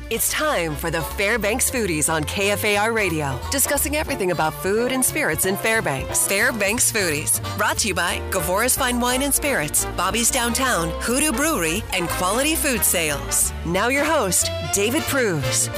It's time for the Fairbanks Foodies on KFAR Radio, discussing everything about food and spirits in Fairbanks. Fairbanks Foodies, brought to you by Gavora's Fine Wine and Spirits, Bobby's Downtown, Hoodoo Brewery, and Quality Food Sales. Now your host, David Pruse.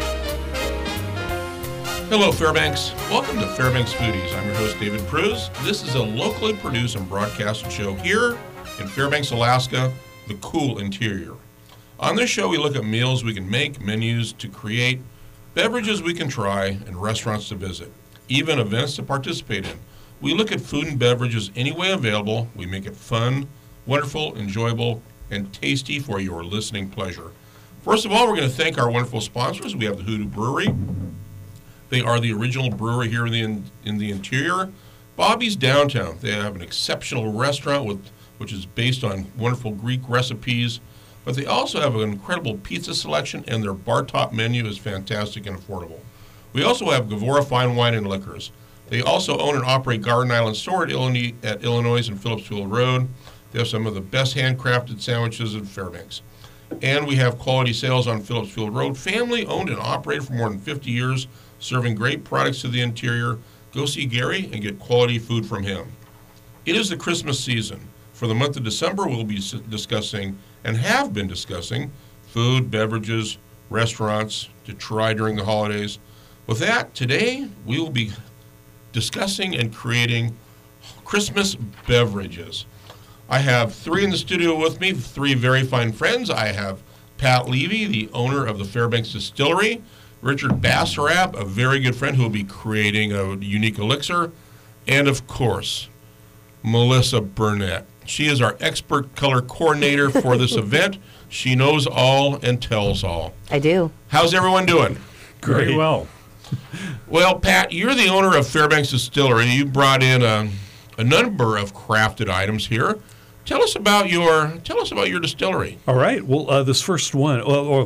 Hello, Fairbanks. Welcome to Fairbanks Foodies. I'm your host, David Pruse. This is a locally produced and broadcasted show here in Fairbanks, Alaska, the cool interior. On this show, we look at meals we can make, menus to create, beverages we can try, and restaurants to visit, even events to participate in. We look at food and beverages any way available. We make it fun, wonderful, enjoyable, and tasty for your listening pleasure. First of all, we're going to thank our wonderful sponsors. We have the Hoodoo Brewery. They are the original brewery here in the interior. Bobby's Downtown. They have an exceptional restaurant which is based on wonderful Greek recipes. But they also have an incredible pizza selection, and their bar top menu is fantastic and affordable. We also have Gavora Fine Wine and Liquors. They also own and operate Garden Island Store at Illinois and Phillipsfield Road. They have some of the best handcrafted sandwiches in Fairbanks. And we have Quality Sales on Phillipsfield Road. Family owned and operated for more than 50 years, serving great products to the interior. Go see Gary and get quality food from him. It is the Christmas season. For the month of December, we'll be discussing and have been discussing food, beverages, restaurants to try during the holidays. With that, today we will be discussing and creating Christmas beverages. I have three in the studio with me, three very fine friends. I have Pat Levy, the owner of the Fairbanks Distillery, Richard Bassarab, a very good friend who will be creating a unique elixir, and of course, Melissa Burnett. She is our expert color coordinator for this event. She knows all and tells all. I do. How's everyone doing? Great. Very well. Well, Pat, you're the owner of Fairbanks Distillery. You brought in a number of crafted items here. Tell us about your distillery. All right. Well, this first one.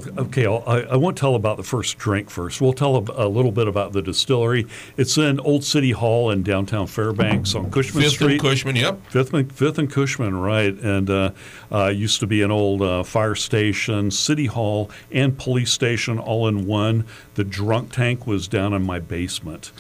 I won't tell about the first drink first. We'll tell a little bit about the distillery. It's in Old City Hall in downtown Fairbanks on Cushman Street. Fifth and Cushman, yep. Fifth and Cushman, right? And used to be an old fire station, city hall, and police station all in one. The drunk tank was down in my basement.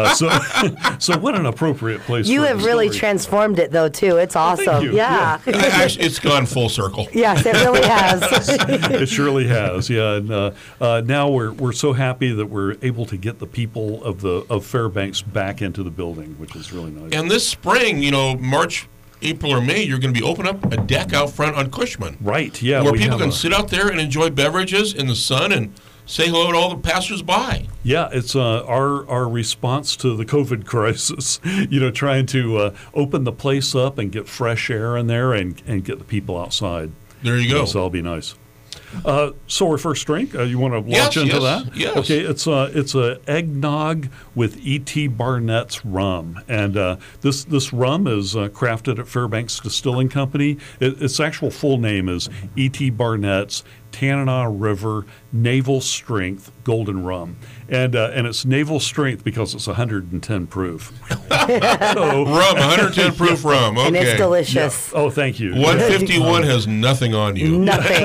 So what an appropriate place. You for have really transformed it, though, too. It's awesome. Thank you. Yeah. Actually, it's gone full circle. Yes, it really has. It surely has, yeah. And now we're so happy that we're able to get the people of Fairbanks back into the building, which is really nice. And this spring, March, April, or May, you're going to be opening up a deck out front on Cushman. Right, yeah. Where people can sit out there and enjoy beverages in the sun and say hello to all the passers-by. Yeah, it's our response to the COVID crisis, trying to open the place up and get fresh air in there and get the people outside. There you go. So that'll be nice. So our first drink, you want to launch into that? Yes. Okay, it's a eggnog with E.T. Barnett's rum, and this rum is crafted at Fairbanks Distilling Company. Its actual full name is E.T. Barnett's Tanana River Naval Strength Golden Rum, and it's naval strength because it's 110 proof. Rum, 110 proof rum. Okay. And it's delicious. Yeah. Oh, thank you. 151 has nothing on you. Nothing.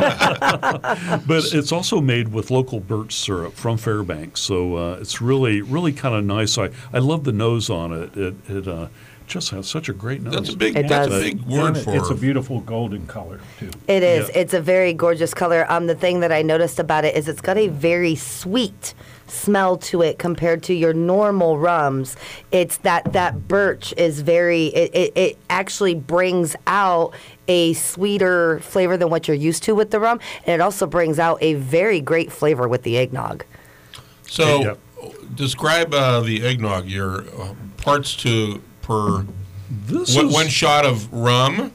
But it's also made with local birch syrup from Fairbanks, so it's really, really kind of nice. I love the nose on it. It just has such a great nose. That's a big word for it. It's a beautiful golden color, too. It is. Yeah. It's a very gorgeous color. The thing that I noticed about it is it's got a very sweet smell to it compared to your normal rums. It's that birch is very, it actually brings out a sweeter flavor than what you're used to with the rum, and it also brings out a very great flavor with the eggnog. So, describe the eggnog, your parts per one shot of rum,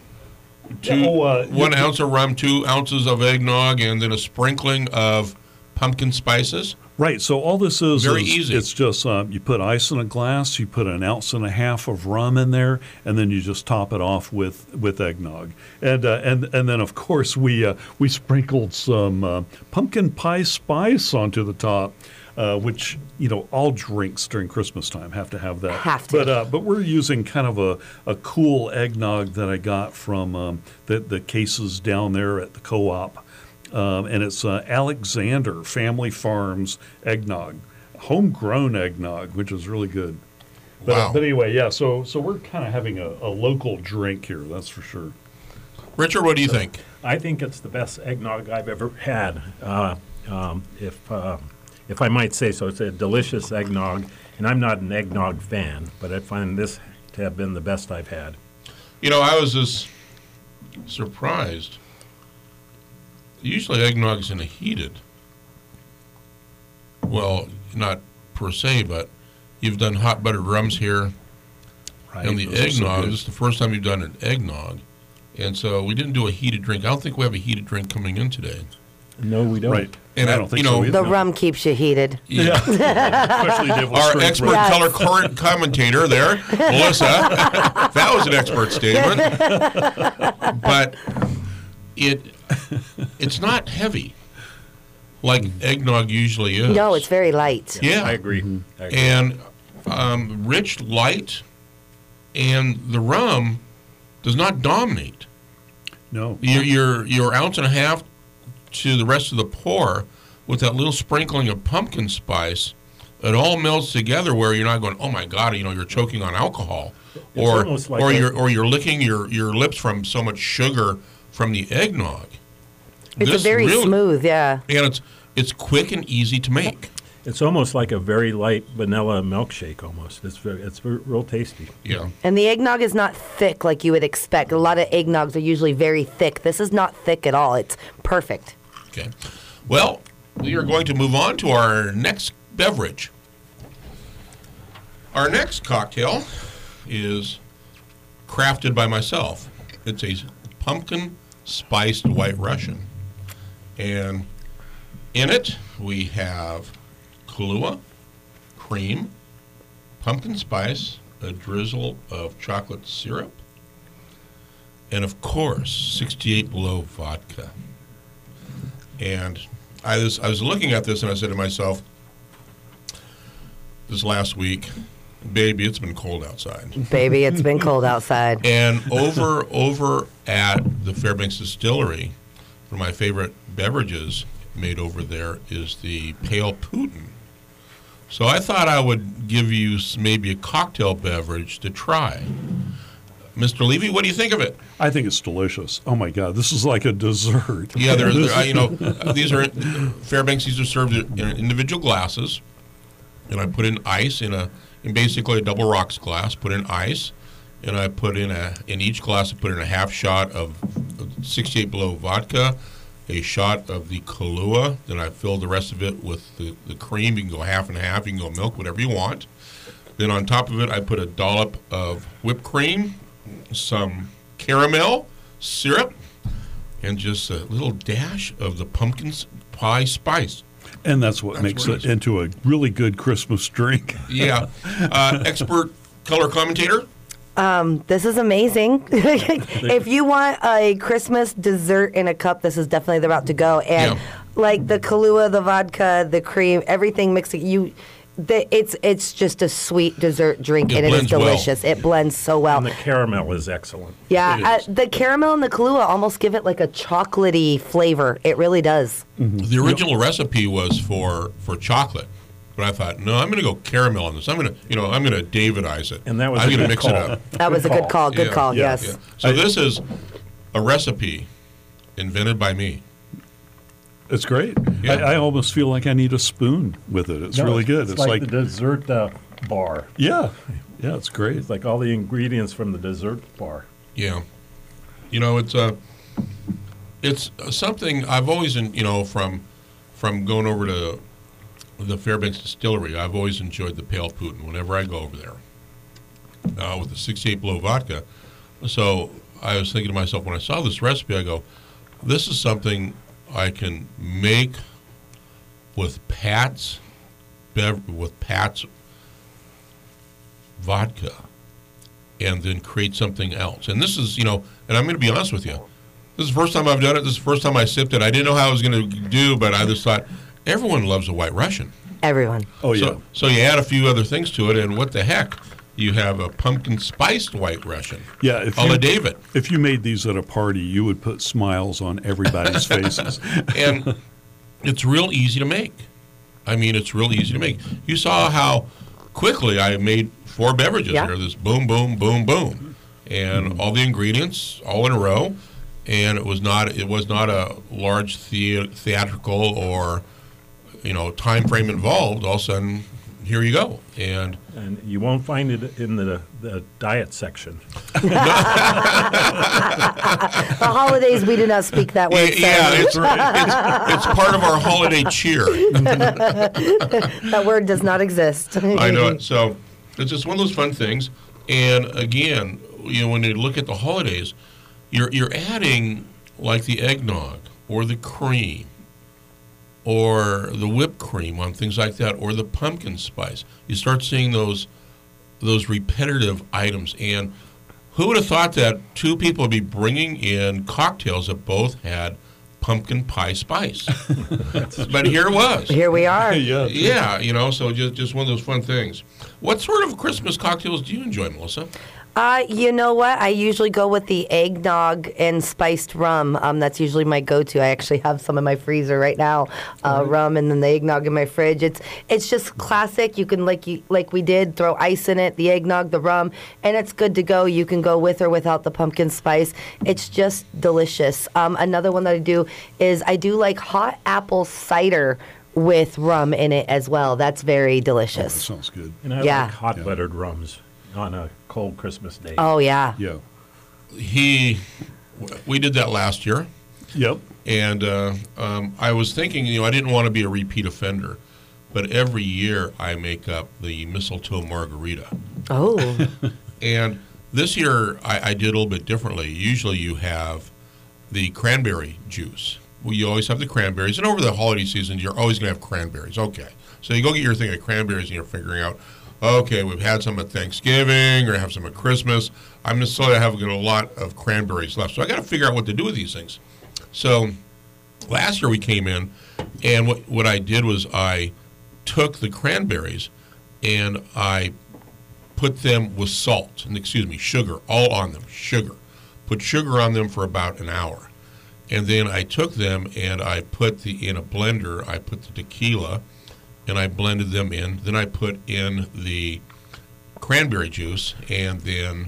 1 ounce of rum, 2 ounces of eggnog, and then a sprinkling of pumpkin spices. Right. So all this is very easy. It's just you put ice in a glass, you put 1.5 ounces of rum in there, and then you just top it off with eggnog. And then of course we sprinkled some pumpkin pie spice onto the top. Which all drinks during Christmas time have to have that. Have to. But we're using kind of a cool eggnog that I got from the cases down there at the co-op. and it's Alexander Family Farms eggnog, homegrown eggnog, which is really good. Wow. But anyway, yeah. So we're kind of having a local drink here. That's for sure. Richard, what do you think? I think it's the best eggnog I've ever had. If I might say so, it's a delicious eggnog, and I'm not an eggnog fan, but I find this to have been the best I've had. You know, I was just surprised. Usually eggnog's in a heated. Well, not per se, but you've done hot buttered rums here. Right. And the Those are so eggnog, good. this is the first time you've done an eggnog. And so we didn't do a heated drink. I don't think we have a heated drink coming in today. No, we don't. Right. And I don't think so either. The rum keeps you heated. Yeah. Especially Devil's Our Strength expert rum. Yes. color commentator there, Melissa. That was an expert statement. But it's not heavy like eggnog usually is. No, it's very light. Yeah. I agree. I agree. And rich, light, and the rum does not dominate. No. Your ounce and a half to the rest of the pour with that little sprinkling of pumpkin spice, it all melts together where you're not going, oh my God, you're choking on alcohol, or almost like you're licking your lips from so much sugar from the eggnog. It's This a very really- smooth, yeah. and it's quick and easy to make. It's almost like a very light vanilla milkshake almost. It's real tasty. Yeah. And the eggnog is not thick like you would expect. A lot of eggnogs are usually very thick. This is not thick at all. It's perfect. Okay. Well, we are going to move on to our next beverage. Our next cocktail is crafted by myself. It's a pumpkin spiced White Russian. And in it, we have Kahlua, cream, pumpkin spice, a drizzle of chocolate syrup, and of course, 68 Below vodka. And I was looking at this and I said to myself, this last week, baby, it's been cold outside. Baby, it's been cold outside. And over at the Fairbanks Distillery, one of my favorite beverages made over there is the Pale Putin. So I thought I would give you maybe a cocktail beverage to try. Mr. Levy, what do you think of it? I think it's delicious. Oh my God, this is like a dessert. Yeah, these are Fairbanks. These are served in individual glasses, and I put in ice in basically a double rocks glass. Put in ice, and I put in each glass. I put in a half shot of 68 Below vodka, a shot of the Kahlua. Then I filled the rest of it with the cream. You can go half and half. You can go milk, whatever you want. Then on top of it, I put a dollop of whipped cream, some caramel syrup, and just a little dash of the pumpkin pie spice. And that's what makes what it it is. into a really good Christmas drink. Yeah. Expert color commentator? This is amazing. If you want a Christmas dessert in a cup, this is definitely the route to go. And Yeah. like the Kahlua, the vodka, the cream, everything mixed. It's just a sweet dessert drink, It and it is blends well. delicious. It blends so well. And the caramel is excellent. Yeah, It is. the caramel and the Kahlua almost give it like a chocolatey flavor. It really does. The original recipe was for chocolate, but I thought, no, I'm going to go caramel on this. I'm going to Davidize it. And that was I'm a gonna good mix call. it up. That was a good call. Good Yeah, call. yeah, Yes. Yeah. So this is a recipe invented by me. It's great. Yeah. I almost feel like I need a spoon with it. It's really good. It's like the dessert bar. yeah, it's great. It's like all the ingredients from the dessert bar. Yeah. It's something I've always, from going over to the Fairbanks Distillery, I've always enjoyed the Pale Putin whenever I go over there with the 68 Below vodka. So I was thinking to myself, when I saw this recipe, I go, this is something I can make with Pat's vodka and then create something else. And this is, and I'm going to be honest with you, this is the first time I've done it. This is the first time I sipped it. I didn't know how I was going to do, but I just thought, everyone loves a White Russian. Everyone. Oh, yeah. So you add a few other things to it, and what the heck? You have a pumpkin spiced White Russian. Yeah, a la David. If you made these at a party, you would put smiles on everybody's faces. And it's real easy to make. I mean, it's real easy to make. You saw how quickly I made 4 beverages here. This boom, boom, boom, boom, and all the ingredients all in a row. And it was not a large theatrical or time frame involved. All of a sudden, here you go. And you won't find it in the diet section. The holidays, we do not speak that way. Yeah, it's part of our holiday cheer. That word does not exist. I know it. So it's just one of those fun things. And again, when you look at the holidays, you're adding like the eggnog or the cream or the whipped cream on things like that, or the pumpkin spice. You start seeing those repetitive items. And who would have thought that 2 people would be bringing in cocktails that both had pumpkin pie spice? But here it was. Here we are. Yeah, so just one of those fun things. What sort of Christmas cocktails do you enjoy, Melissa? You know what? I usually go with the eggnog and spiced rum. That's usually my go-to. I actually have some in my freezer right now, rum, and then the eggnog in my fridge. It's just classic. You can like we did, throw ice in it, the eggnog, the rum, and it's good to go. You can go with or without the pumpkin spice. It's just delicious. Another one that I do is I do like hot apple cider with rum in it as well. That's very delicious. That sounds good. And I like hot buttered rums on a cold Christmas day. Oh, yeah. Yeah. We did that last year. Yep. And I was thinking, I didn't want to be a repeat offender, but every year I make up the mistletoe margarita. Oh. And this year I did a little bit differently. Usually you have the cranberry juice. Well, you always have the cranberries, and over the holiday season you're always going to have cranberries. Okay. So you go get your thing of cranberries and you're figuring out, okay, we've had some at Thanksgiving or have some at Christmas. I'm necessarily having a lot of cranberries left. So I got to figure out what to do with these things. So last year we came in, and what I did was I took the cranberries and I put them with sugar, all on them, sugar. Put sugar on them for about an hour. And then I took them and I put in a blender, I put the tequila, and I blended them in. Then I put in the cranberry juice and then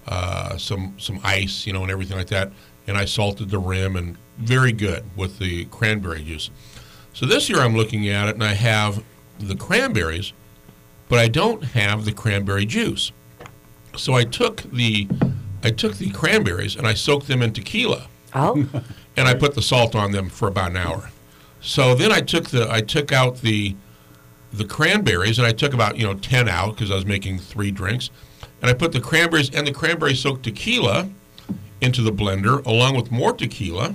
some ice, and everything like that. And I salted the rim, and very good with the cranberry juice. So this year I'm looking at it, and I have the cranberries, but I don't have the cranberry juice. So I took the cranberries and I soaked them in tequila. Oh. And I put the salt on them for about an hour. So then I took out the cranberries, and I took about 10 out because I was making 3 drinks, and I put the cranberries and the cranberry soaked tequila into the blender along with more tequila,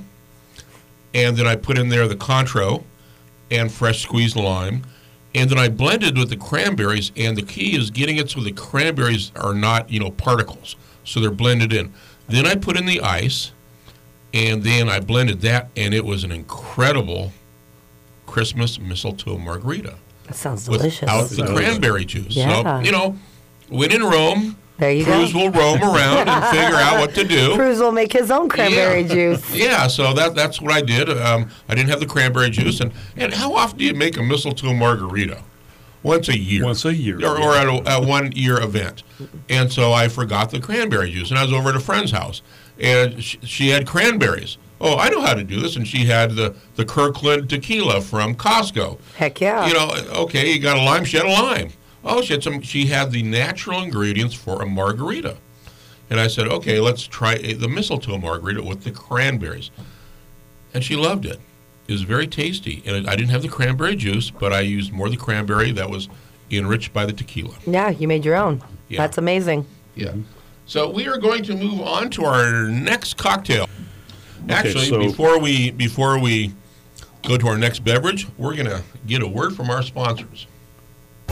and then I put in there the Cointreau and fresh squeezed lime, and then I blended with the cranberries. And the key is getting it so the cranberries are not particles, so they're blended in. Then I put in the ice, and then I blended that, and it was an incredible Christmas mistletoe margarita. That sounds delicious. Without the cranberry juice. Yeah. So, when in Rome, there you Cruz go. will roam around and figure out what to do. Cruz will make his own cranberry juice. Yeah, so that's what I did. I didn't have the cranberry juice. And how often do you make a mistletoe margarita? Once a year. Once a year. Or at a 1-year event. And so I forgot the cranberry juice. And I was over at a friend's house, and she had cranberries. Oh, I know how to do this. And she had the Kirkland tequila from Costco. Heck yeah. Okay, you got a lime, she had a lime. Oh, she had the natural ingredients for a margarita. And I said, okay, let's try the mistletoe margarita with the cranberries. And she loved it. It was very tasty. And I didn't have the cranberry juice, but I used more of the cranberry that was enriched by the tequila. Yeah, you made your own. Yeah. That's amazing. Yeah. So we are going to move on to our next cocktail. Actually, before we go to our next beverage, we're going to get a word from our sponsors.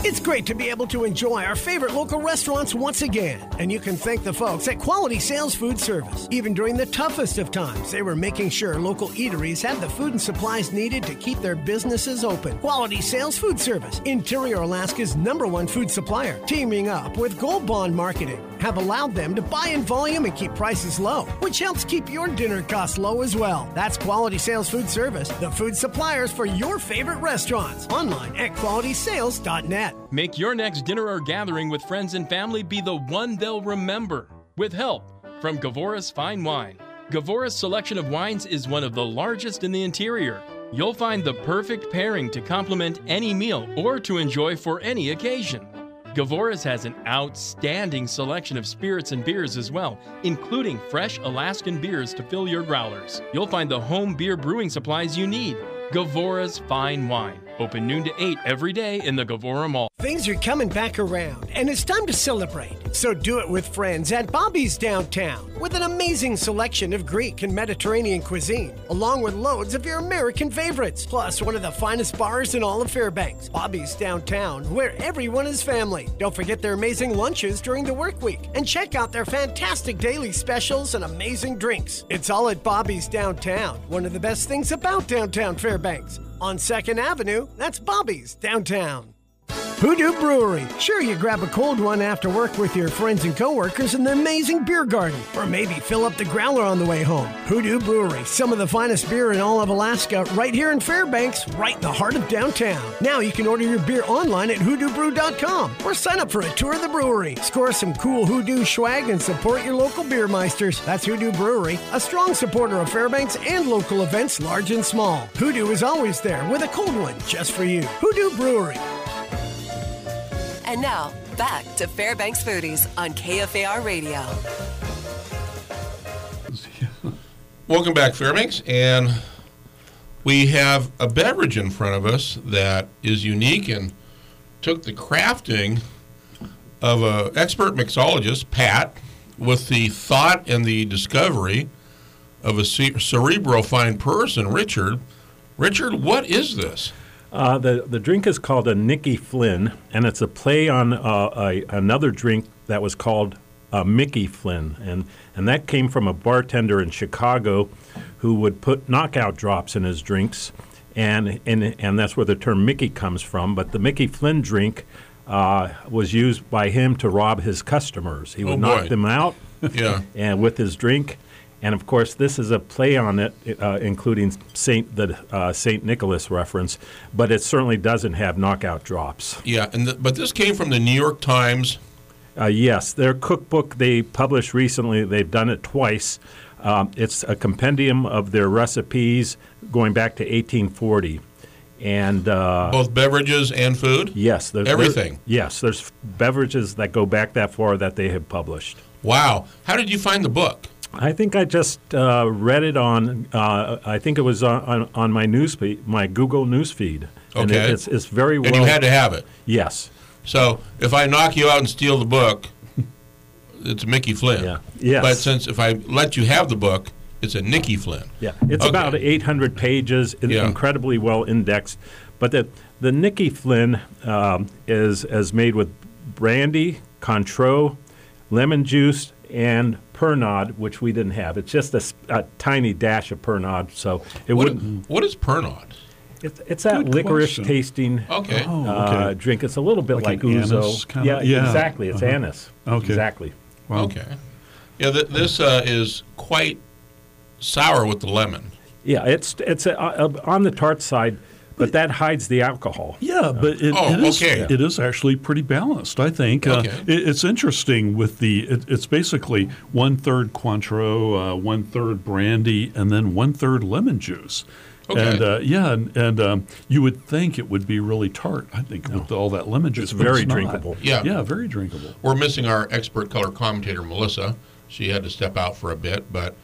It's great to be able to enjoy our favorite local restaurants once again. And you can thank the folks at Quality Sales Food Service. Even during the toughest of times, they were making sure local eateries had the food and supplies needed to keep their businesses open. Quality Sales Food Service, Interior Alaska's #1 food supplier, teaming up with Gold Bond Marketing, have allowed them to buy in volume and keep prices low, which helps keep your dinner costs low as well. That's Quality Sales Food Service, the food suppliers for your favorite restaurants. Online at qualitysales.net. Make your next dinner or gathering with friends and family be the one they'll remember. With help from Gavoris Fine Wine. Gavoris' selection of wines is one of the largest in the interior. You'll find the perfect pairing to complement any meal or to enjoy for any occasion. Gavoris has an outstanding selection of spirits and beers as well, including fresh Alaskan beers to fill your growlers. You'll find the home beer brewing supplies you need. Gavora's Fine Wine. Open noon to 8 every day in the Gavora Mall. Things are coming back around, and it's time to celebrate. So do it with friends at Bobby's Downtown, with an amazing selection of Greek and Mediterranean cuisine, along with loads of your American favorites, plus one of the finest bars in all of Fairbanks. Bobby's Downtown, where everyone is family. Don't forget their amazing lunches during the work week, and check out their fantastic daily specials and amazing drinks. It's all at Bobby's Downtown, one of the best things about downtown Fairbanks. On 2nd Avenue, that's Bobby's Downtown. Hoodoo Brewery. Sure, you grab a cold one after work with your friends and coworkers in the amazing beer garden, or maybe fill up the growler on the way home. Hoodoo Brewery, some of the finest beer in all of Alaska, right here in Fairbanks, right in the heart of downtown. Now you can order your beer online at hoodoobrew.com or sign up for a tour of the brewery. Score some cool Hoodoo swag and support your local beer meisters. That's Hoodoo Brewery, a strong supporter of Fairbanks and local events large and small. Hoodoo is always there with a cold one just for you. Hoodoo Brewery. And now, back to Fairbanks Foodies on KFAR Radio. Welcome back, Fairbanks, and we have a beverage in front of us that is unique and took the crafting of an expert mixologist, Pat, with the thought and the discovery of a cerebrophile person, Richard. Richard, what is this? The drink is called a Nicky Flynn, and it's a play on another drink that was called Mickey Flynn, and that came from a bartender in Chicago who would put knockout drops in his drinks, and that's where the term Mickey comes from. But the Mickey Flynn drink was used by him to rob his customers. He would knock them out, and with his drink. And of course, this is a play on it, including Saint Nicholas reference, but it certainly doesn't have knockout drops. Yeah, but this came from the New York Times. Yes, their cookbook they published recently. They've done it twice. It's a compendium of their recipes going back to 1840, and both beverages and food. Yes, everything. Yes, there's beverages that go back that far that they have published. Wow! How did you find the book? I think I just read it on. I think it was on my newsfeed, my Google newsfeed. And okay, it's very well. And you had to have it. Yes. So if I knock you out and steal the book, it's Mickey Flynn. Yeah. Yes. But since if I let you have the book, it's a Nicky Flynn. Yeah. It's about 800 pages, incredibly well indexed. But the Nicky Flynn is made with brandy, Cointreau, lemon juice, and Pernod, which we didn't have. It's just a tiny dash of Pernod, so it wouldn't. What is Pernod? It's that licorice tasting drink. It's a little bit like ouzo. Yeah, exactly. It's anise. Okay. Exactly. Wow. Okay. Yeah, this is quite sour with the lemon. Yeah, it's on the tart side, but that hides the alcohol. Yeah, but it is actually pretty balanced, I think. It's interesting with it's basically 1/3 Cointreau, 1/3 brandy, and then 1/3 lemon juice. Okay. And you would think it would be really tart, I think, with all that lemon juice. It's very drinkable. Yeah, very drinkable. We're missing our expert color commentator, Melissa. She had to step out for a bit, but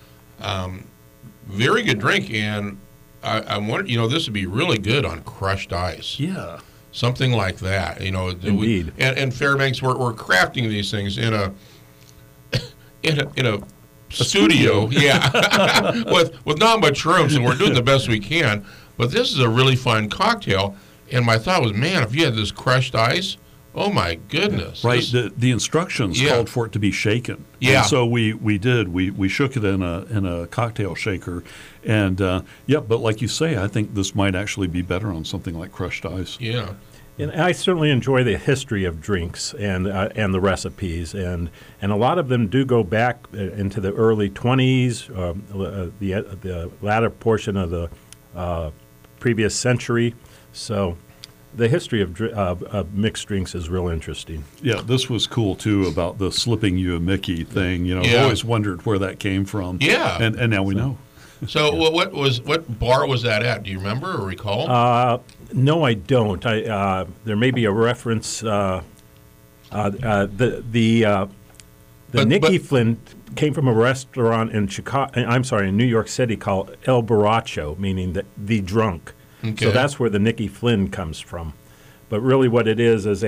very good drink, and I'm wondering, this would be really good on crushed ice. Yeah. Something like that. Indeed. And Fairbanks, we're crafting these things in a studio, with not much room, so we're doing the best we can. But this is a really fun cocktail, and my thought was, man, if you had this crushed ice Oh my goodness! Right. This- The instructions Yeah. called for it to be shaken. Yeah. And so we did. We shook it in a cocktail shaker, and but like you say, I think this might actually be better on something like crushed ice. yeah. And I certainly enjoy the history of drinks and the recipes, and a lot of them do go back into the early 20s, the latter portion of the previous century. So the history of mixed drinks is real interesting. Yeah, this was cool too about the slipping you a Mickey thing. You know, Yeah. I've always wondered where that came from. Yeah. and now we know. So what bar was that at? Do you remember or recall? No, I don't. There may be a reference. The But- Nicky but- Flynn came from a restaurant in in New York City called El Borracho, meaning the drunk. Okay. So that's where the Nicky Flynn comes from. But really, what it is it's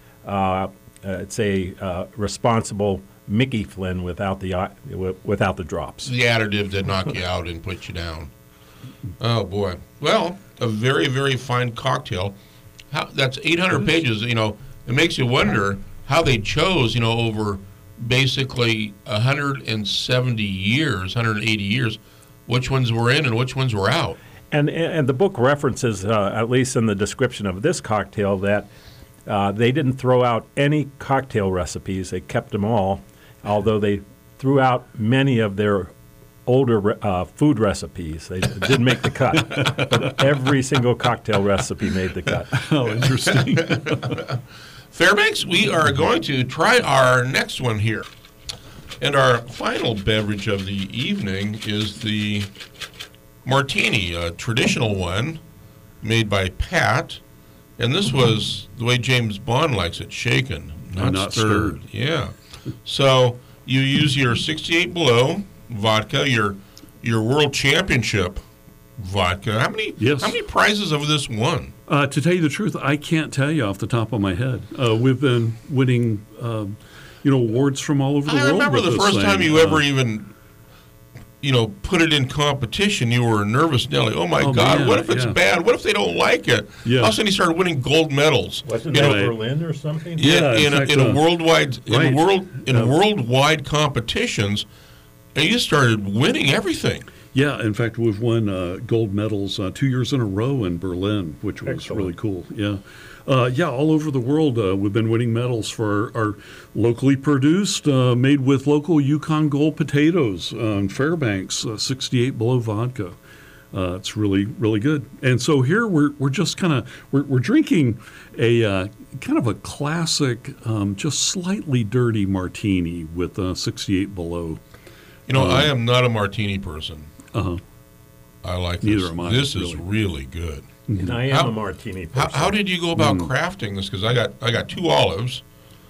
a responsible Mickey Flynn without the drops. The additive that knock you out and put you down. Oh boy! Well, a very, very fine cocktail. That's 800 pages. You know, it makes you wonder how they chose. You know, over basically 170 years, 180 years, which ones were in and which ones were out. And the book references, at least in the description of this cocktail, that they didn't throw out any cocktail recipes. They kept them all, although they threw out many of their older food recipes. They didn't make the cut. But every single cocktail recipe made the cut. Oh, interesting. Fairbanks, we are going to try our next one here. And our final beverage of the evening is the martini, a traditional one made by Pat. And this was the way James Bond likes it, shaken, not stirred. Yeah. So you use your 68 Below vodka, your World Championship vodka. How many prizes have this won? To tell you the truth, I can't tell you off the top of my head. We've been winning, awards from all over the world. I remember with the this first thing. time you ever even, put it in competition. You were nervous, Nelly. Oh my God! Man, what if it's bad? What if they don't like it? Yeah. All of a sudden, he started winning gold medals. Wasn't You that know, Berlin or something? Yeah, in in fact, a worldwide right. worldwide competitions, and you started winning everything. Yeah, in fact, we've won gold medals 2 years in a row in Berlin, which was Excellent. really cool. Yeah. All over the world, we've been winning medals for our locally produced, made with local Yukon Gold potatoes, Fairbanks 68 Below vodka. It's really, really good. And so here we're just we're drinking a kind of a classic, just slightly dirty martini with 68 Below. I am not a martini person. Uh-huh. I like Neither this. am I, This really. is really good. And I am a martini person. How did you go about crafting this? Because I got 2 olives,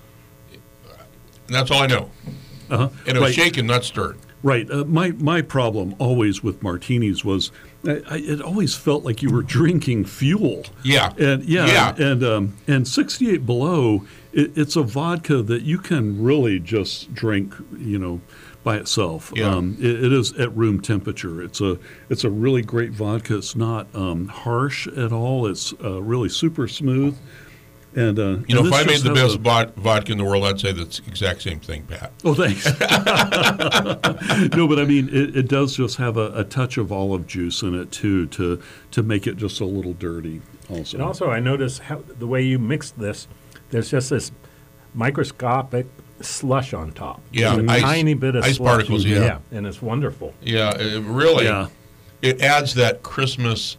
and that's all I know. Uh-huh. And it was Right. shaken, not stirred. Right. My problem always with martinis was it always felt like you were drinking fuel. Yeah. And Yeah. and 68 Below, it's a vodka that you can really just drink, by itself. Yeah. It is at room temperature. It's a really great vodka. It's not harsh at all. It's really super smooth. And If I made the best vodka in the world, I'd say the exact same thing, Pat. Oh, thanks. No, but I mean, it does just have a touch of olive juice in it too, to make it just a little dirty. Also, And also, I noticed the way you mixed this. There's just this microscopic slush on top. Yeah, Just a ice- tiny bit of ice slush. particles, yeah. And it's wonderful. Yeah, it really. Yeah. It adds that Christmas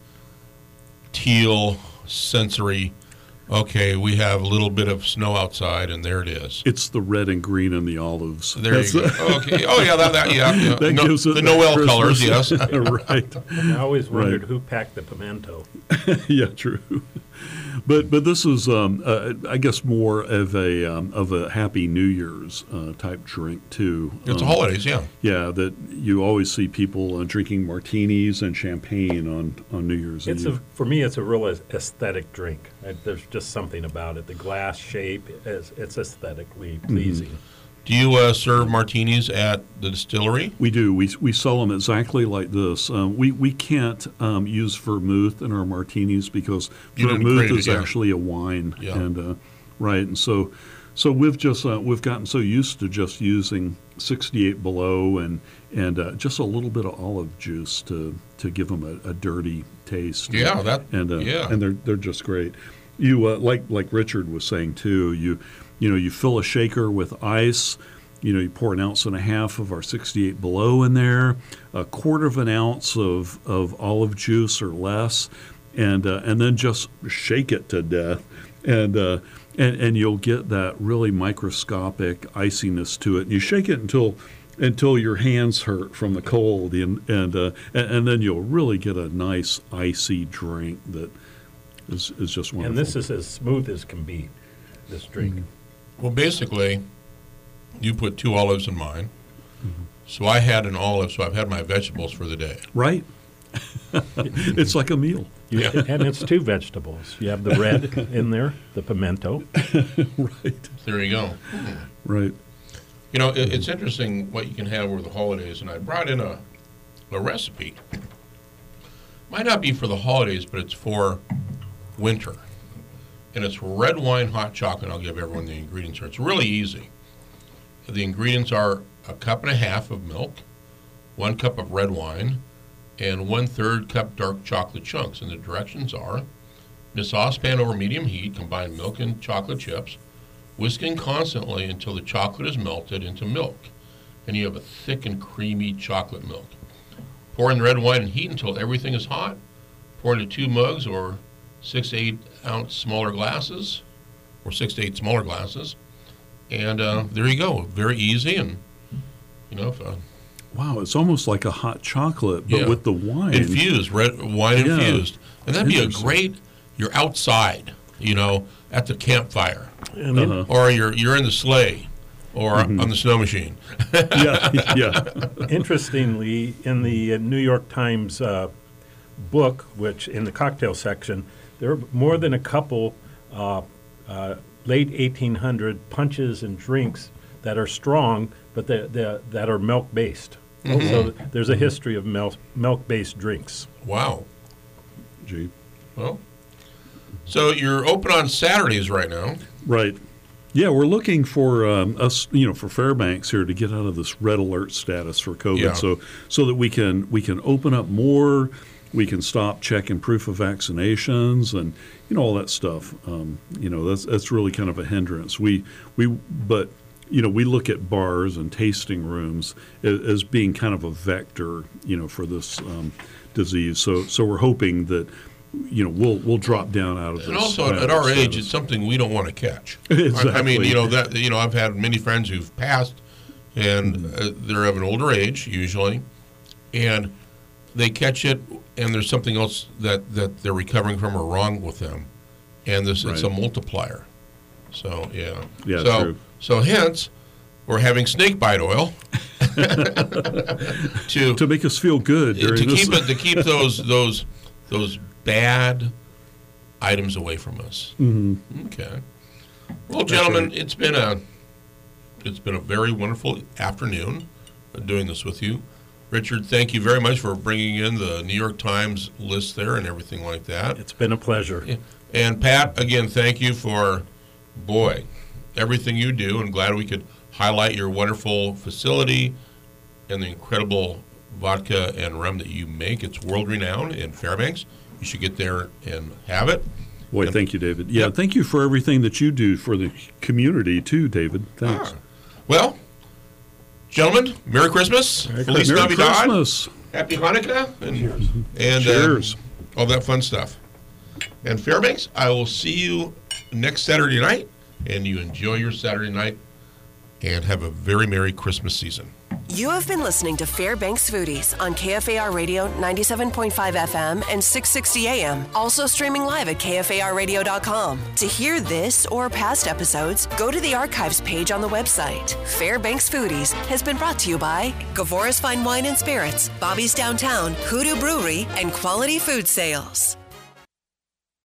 teal sensory. Okay, we have a little bit of snow outside, and there it is. it's the red and green and the olives. There you go. Okay. Oh yeah, that yeah. That gives it the that Noel Christmas- colors. Yes. Right. I always wondered Right. who packed the pimento. Yeah, true. But this is, I guess, more of a Happy New Year's type drink too. It's holidays. Yeah. Yeah, that you always see people drinking martinis and champagne on New Year's Eve. For me, it's a real aesthetic drink. There's just something about it. The glass shape, it's aesthetically pleasing. Do you serve martinis at the distillery? We do. We sell them exactly like this. We can't use vermouth in our martinis because You didn't vermouth create it, is yeah. actually a wine, Yeah. and Right, and so we've just we've gotten so used to just using 68 Below and just a little bit of olive juice to give them a dirty taste. Yeah, and they're just great. You like Richard was saying too. You fill a shaker with ice. You pour 1.5 ounces of our 68 Below in there, 1/4 ounce of olive juice or less, and then just shake it to death, and you'll get that really microscopic iciness to it. And you shake it until your hands hurt from the cold, and then you'll really get a nice icy drink that is just wonderful. And this is as smooth as can be, this drink. Mm-hmm. Well, basically, you put 2 olives in mine. Mm-hmm. So I had an olive, so I've had my vegetables for the day. Right. It's like a meal. And it's 2 vegetables. You have the red in there, the pimento. Right. There you go. Right. It's interesting what you can have over the holidays, and I brought in a recipe. Might not be for the holidays, but it's for winter. And it's red wine hot chocolate. I'll give everyone the ingredients here. It's really easy. The ingredients are 1.5 cups of milk, 1 cup of red wine, and 1/3 cup dark chocolate chunks. And the directions are: in a saucepan over medium heat, combine milk and chocolate chips, whisking constantly until the chocolate is melted into milk, and you have a thick and creamy chocolate milk. Pour in the red wine and heat until everything is hot. Pour into 2 mugs or 6 to 8 ounce smaller glasses, or 6 to 8 smaller glasses, and there you go. Very easy, and wow, it's almost like a hot chocolate, but with the wine infused, red wine infused, and that'd be a great. You're outside, at the campfire, or you're in the sleigh, or on the snow machine. yeah. Interestingly, in the New York Times book, which in the cocktail section, there are more than a couple late 1800 punches and drinks that are strong, but that are milk-based. Mm-hmm. So there's a history of milk-based drinks. Wow. Gee. Well, so you're open on Saturdays right now. Right. Yeah, we're looking for us, for Fairbanks here to get out of this red alert status for COVID, so that we can open up more. We can stop checking proof of vaccinations and all that stuff. That's really kind of a hindrance. But we look at bars and tasting rooms as being kind of a vector, for this disease. So we're hoping that we'll drop down out of this. And also at our age, it's something we don't want to catch. Exactly. I mean, I've had many friends who've passed, and they're of an older age usually, and they catch it, and there's something else that they're recovering from or wrong with them, and it's a multiplier. So yeah. True. So hence, we're having snake bite oil to make us feel good during this. To keep those bad items away from us. Mm-hmm. Okay. Well, gentlemen, it's been a very wonderful afternoon doing this with you. Richard, thank you very much for bringing in the New York Times list there and everything like that. It's been a pleasure. And Pat, again, thank you for, everything you do, and glad we could highlight your wonderful facility and the incredible vodka and rum that you make. It's world-renowned in Fairbanks. You should get there and have it. Boy, thank you, David. Yeah, thank you for everything that you do for the community, too, David. Thanks. Well, gentlemen, Merry Christmas. Feliz Merry Navidad. Christmas. Happy Hanukkah. And cheers. All that fun stuff. And Fairbanks, I will see you next Saturday night, and you enjoy your Saturday night and have a very Merry Christmas season. You have been listening to Fairbanks Foodies on KFAR Radio 97.5 FM and 660 AM. Also streaming live at KFARradio.com. To hear this or past episodes, go to the archives page on the website. Fairbanks Foodies has been brought to you by Gavora's Fine Wine and Spirits, Bobby's Downtown, Hoodoo Brewery, and Quality Food Sales.